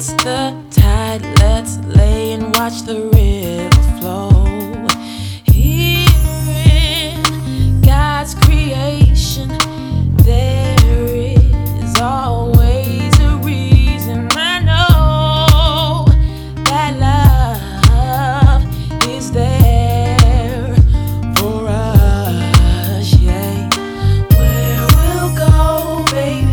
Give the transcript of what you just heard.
Face the tide, let's lay and watch the river flow.